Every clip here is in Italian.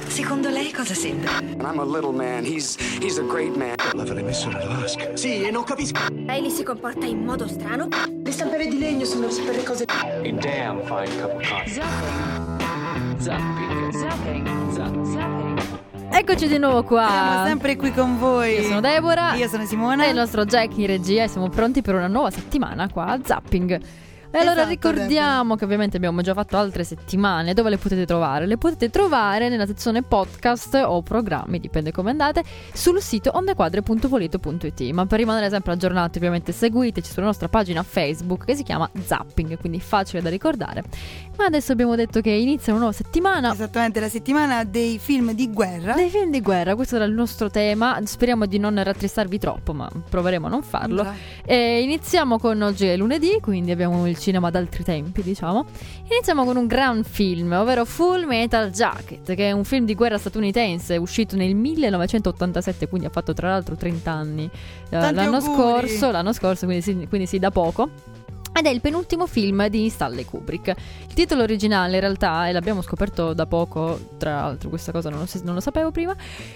Secondo lei cosa sembra? I'm a little man, he's a great man. L'avrei messo nell'asca. Sì, e non capisco. Riley si comporta in modo strano. Le stampelle di legno sono per le cose. A damn fine cup of coffee. Zapping. Eccoci di nuovo qua. Siamo sempre qui con voi. Io sono Deborah. Io sono Simona. E il nostro Jack in regia. E siamo pronti per una nuova settimana qua a Zapping. E allora ricordiamo che ovviamente abbiamo già fatto altre settimane. Dove le potete trovare? Le potete trovare nella sezione podcast o programmi, dipende come andate, sul sito ondequadre.polito.it. Ma per rimanere sempre aggiornati ovviamente seguiteci sulla nostra pagina Facebook che si chiama Zapping, quindi facile da ricordare. Ma adesso abbiamo detto che inizia una nuova settimana. Esattamente, la settimana dei film di guerra. Dei film di guerra, questo era il nostro tema. Speriamo di non rattristarvi troppo, ma proveremo a non farlo. E iniziamo con oggi è lunedì, quindi abbiamo il cinema d'altri tempi, diciamo. Iniziamo con un gran film, ovvero Full Metal Jacket, che è un film di guerra statunitense uscito nel 1987, quindi ha fatto tra l'altro 30 anni l'anno scorso, quindi sì, da poco. Ed è il penultimo film di Stanley Kubrick. Il titolo originale in realtà, e l'abbiamo scoperto da poco, tra l'altro questa cosa non lo sapevo prima,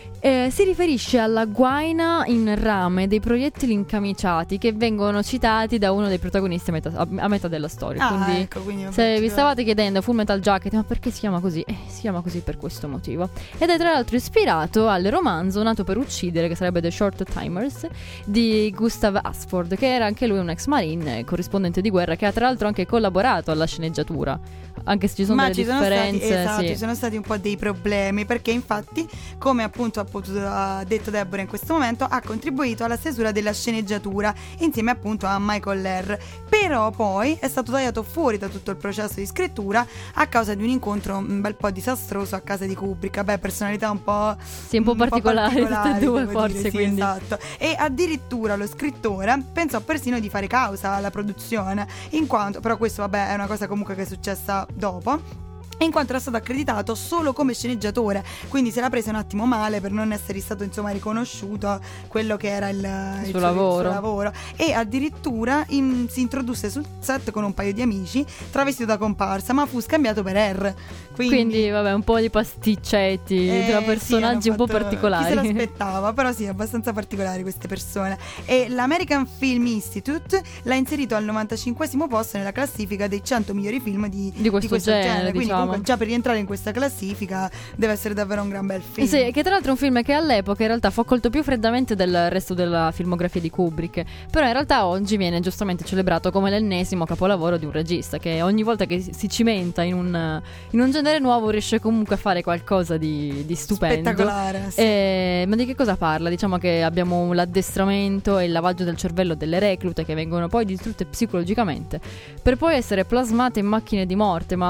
si riferisce alla guaina in rame dei proiettili incamiciati che vengono citati da uno dei protagonisti a metà della storia. Quindi se vi stavate chiedendo Full Metal Jacket, ma perché si chiama così? Si chiama così per questo motivo. Ed è tra l'altro ispirato al romanzo Nato per uccidere, che sarebbe The Short Timers, di Gustav Asford, che era anche lui un ex marine, corrispondente di guerra, che ha tra l'altro anche collaborato alla sceneggiatura, anche se ci sono delle differenze. Ci sono stati un po' dei problemi, perché infatti, come appunto ha detto Deborah in questo momento, ha contribuito alla stesura della sceneggiatura insieme appunto a Michael Lehr, però poi è stato tagliato fuori da tutto il processo di scrittura a causa di un incontro un bel po' disastroso a casa di Kubrick. Personalità un po' particolari tutte e due, forse, dire, quindi sì, esatto. E addirittura lo scrittore pensò persino di fare causa alla produzione, in quanto, però questo è una cosa comunque che è successa dopo, in quanto era stato accreditato solo come sceneggiatore, quindi se l'ha presa un attimo male per non essere stato riconosciuto quello che era il suo lavoro. E addirittura si introdusse sul set con un paio di amici travestito da comparsa, ma fu scambiato per R. Quindi un po' di pasticcetti tra personaggi un po' particolari. Chi se l'aspettava, però sì, abbastanza particolari queste persone. E l'American Film Institute l'ha inserito al 95esimo posto nella classifica dei 100 migliori film di questo genere. Quindi diciamo, già per rientrare in questa classifica deve essere davvero un gran bel film. Sì, che tra l'altro è un film che all'epoca in realtà fu accolto più freddamente del resto della filmografia di Kubrick, però in realtà oggi viene giustamente celebrato come l'ennesimo capolavoro di un regista che ogni volta che si cimenta in un genere nuovo riesce comunque a fare qualcosa di stupendo, spettacolare, sì. Ma di che cosa parla? Diciamo che abbiamo l'addestramento e il lavaggio del cervello delle reclute che vengono poi distrutte psicologicamente per poi essere plasmate in macchine di morte, ma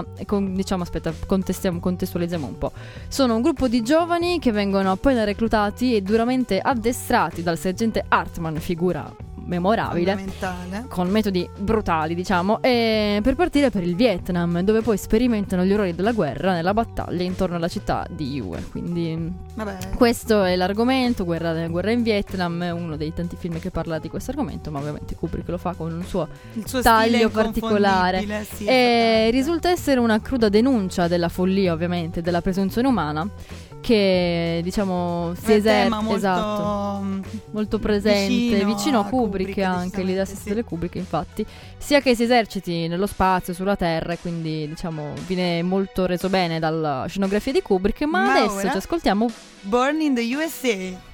contestualizziamo un po'. Sono un gruppo di giovani che vengono appena reclutati e duramente addestrati dal sergente Hartman, figura memorabile, con metodi brutali, diciamo, e per partire per il Vietnam, dove poi sperimentano gli orrori della guerra nella battaglia intorno alla città di Hue. Quindi questo è l'argomento, guerra in Vietnam, è uno dei tanti film che parla di questo argomento, ma ovviamente Kubrick lo fa con il suo taglio particolare, sì, e risulta essere una cruda denuncia della follia, ovviamente, della presunzione umana, che diciamo si esercita molto presente vicino a Kubrick anche l'idea stessa delle Kubrick, infatti, sia che si eserciti nello spazio, sulla terra, e quindi diciamo viene molto reso bene dalla scenografia di Kubrick. Ma adesso ci ascoltiamo Born in the USA.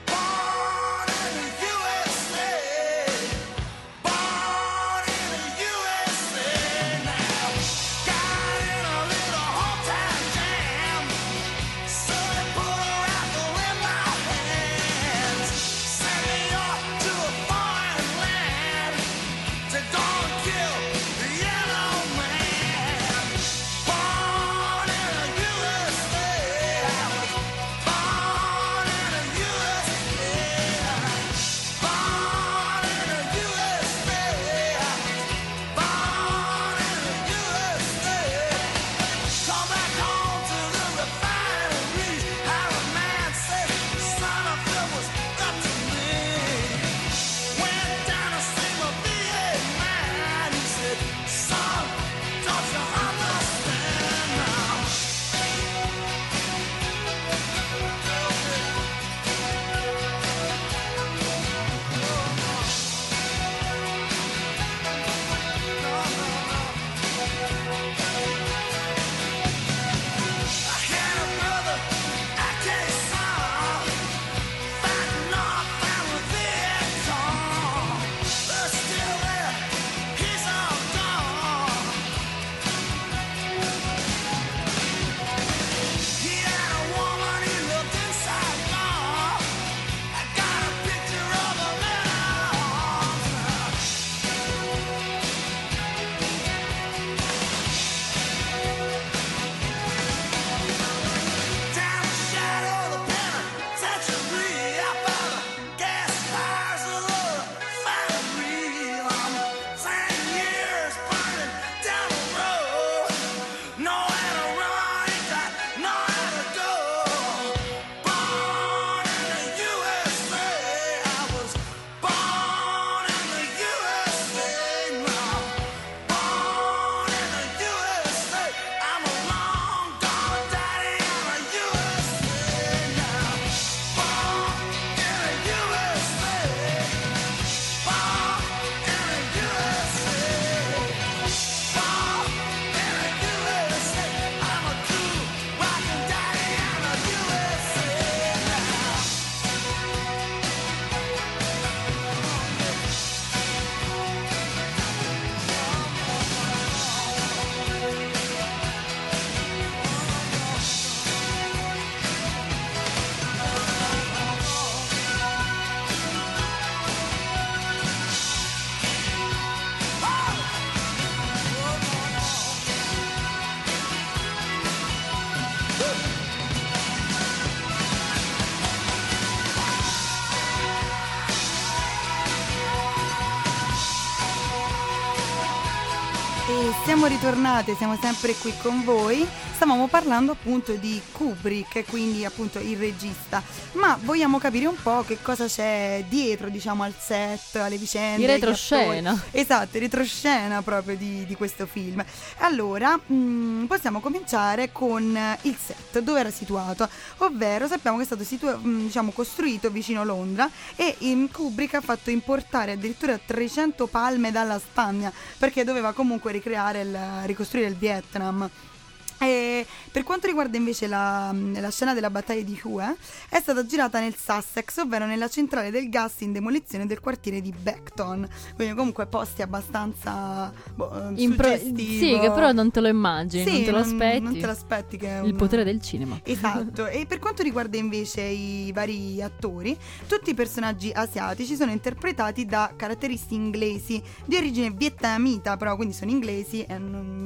Born in the siamo ritornate, siamo sempre qui con voi. Stavamo parlando appunto di Kubrick, quindi appunto il regista, ma vogliamo capire un po' che cosa c'è dietro, diciamo, al set, alle vicende, di retroscena. Esatto, retroscena proprio di questo film. Allora, possiamo cominciare con il set, dove era situato, ovvero sappiamo che è stato diciamo costruito vicino Londra, e Kubrick ha fatto importare addirittura 300 palme dalla Spagna perché doveva comunque ricostruire il Vietnam. E per quanto riguarda invece la scena della battaglia di Hue, è stata girata nel Sussex, ovvero nella centrale del gas in demolizione del quartiere di Beckton, quindi comunque posti abbastanza suggestivi. Sì, che però non te lo immagini, sì, non te lo aspetti. Non te l'aspetti, che è il potere del cinema. Esatto. E per quanto riguarda invece i vari attori, tutti i personaggi asiatici sono interpretati da caratteristi inglesi di origine vietnamita, però quindi sono inglesi e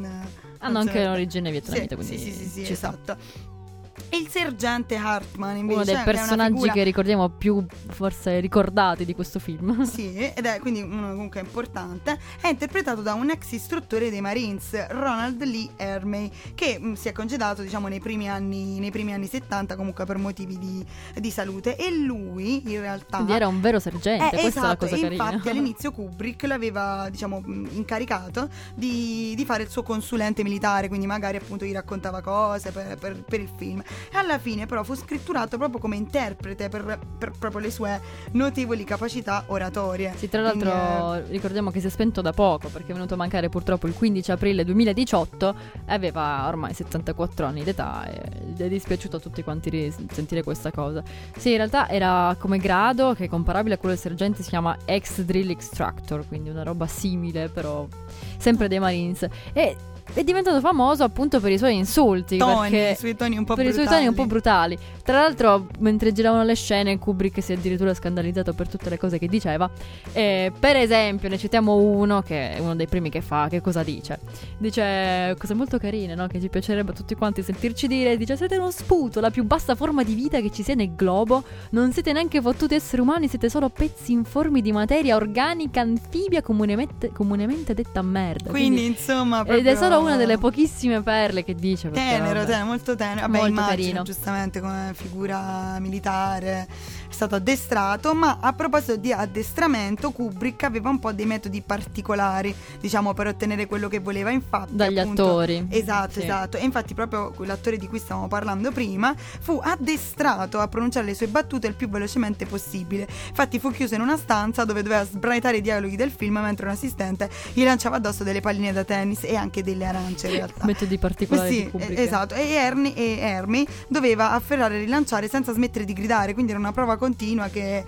hanno anche l'origine vietnamita, quindi sì, ci sta. esatto. E il sergente Hartman invece, uno dei personaggi che ricordiamo più forse ricordati di questo film. Sì, ed è quindi uno comunque importante. È interpretato da un ex istruttore dei Marines, Ronald Lee Ermey, che si è congedato, diciamo, nei primi anni 70, comunque per motivi di salute. E lui in realtà quindi era un vero sergente, questa esatto, è la cosa carina. Infatti all'inizio Kubrick l'aveva, diciamo, incaricato di fare il suo consulente militare, quindi magari appunto gli raccontava cose per il film. E alla fine però fu scritturato proprio come interprete per proprio le sue notevoli capacità oratorie. Sì, tra l'altro ricordiamo che si è spento da poco, perché è venuto a mancare purtroppo il 15 aprile 2018 e aveva ormai 74 anni d'età, ed è dispiaciuto a tutti quanti sentire questa cosa. Sì, in realtà era come grado, che è comparabile a quello del sergente, si chiama ex drill extractor, quindi una roba simile però sempre dei Marines, e è diventato famoso appunto per i suoi insulti, i suoi toni un po' brutali. Tra l'altro, mentre giravano le scene, Kubrick si è addirittura scandalizzato per tutte le cose che diceva. Per esempio, ne citiamo uno che è uno dei primi che fa. Che cosa dice? Dice cose molto carine, no? Che ci piacerebbe a tutti quanti sentirci dire. Dice: siete uno sputo, la più bassa forma di vita che ci sia nel globo. Non siete neanche fottuti esseri umani, siete solo pezzi informi di materia organica anfibia comunemente detta merda. Quindi insomma proprio... Ed è solo una delle pochissime perle che dice. Tenero, molto tenero. Vabbè, molto immagino, carino. Giustamente come figura militare è stato addestrato. Ma a proposito di addestramento, Kubrick aveva un po' dei metodi particolari, diciamo, per ottenere quello che voleva. Infatti dagli appunto, attori. Esatto. E infatti proprio quell'attore di cui stavamo parlando prima fu addestrato a pronunciare le sue battute il più velocemente possibile. Infatti fu chiuso in una stanza dove doveva sbraitare i dialoghi del film, mentre un assistente gli lanciava addosso delle palline da tennis e anche delle arance, in realtà. Metodi particolari di Kubrick. Esatto. E Ermey doveva afferrare e rilanciare senza smettere di gridare, quindi era una prova continua che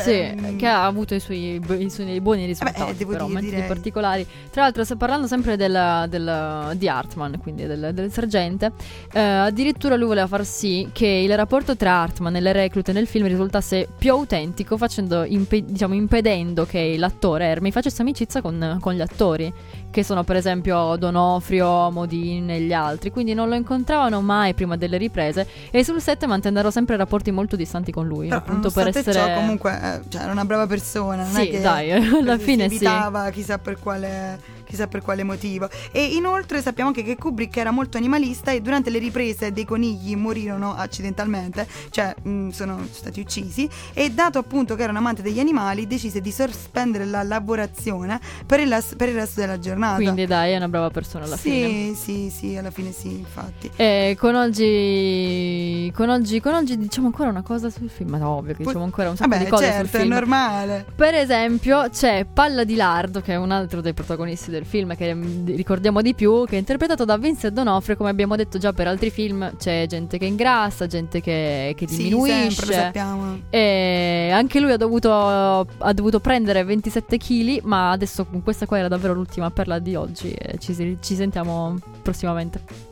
che ha avuto i suoi buoni risultati, però metodi particolari. Tra l'altro, parlando sempre di Hartman, quindi del sergente, addirittura lui voleva far sì che il rapporto tra Hartman e le reclute nel film risultasse più autentico, impedendo che l'attore Ermey facesse amicizia con gli attori, che sono per esempio Donofrio, Modin e gli altri, quindi non lo incontravano mai prima delle riprese, e sul set mantennero sempre rapporti molto distanti con lui, appunto per essere... Ciò, comunque era una brava persona, non sì, è che dai, alla fine si evitava chissà per quale motivo. E inoltre sappiamo anche che Kubrick era molto animalista, e durante le riprese dei conigli morirono accidentalmente, cioè sono stati uccisi, e dato appunto che era un amante degli animali, decise di sospendere la lavorazione per il resto della giornata. Quindi dai, è una brava persona alla fine. Sì, alla fine sì, infatti. Con oggi diciamo ancora una cosa sul film, ma no, ovvio che diciamo ancora un sacco di cose sul film. È normale. Per esempio c'è Palla di Lardo, che è un altro dei protagonisti del film, che ricordiamo di più, che è interpretato da Vincent D'Onofrio. Come abbiamo detto già per altri film, c'è gente che ingrassa, gente che diminuisce, sempre, lo sappiamo. E anche lui ha dovuto prendere 27 kg, ma adesso questa qua era davvero l'ultima perla di oggi, e ci sentiamo prossimamente.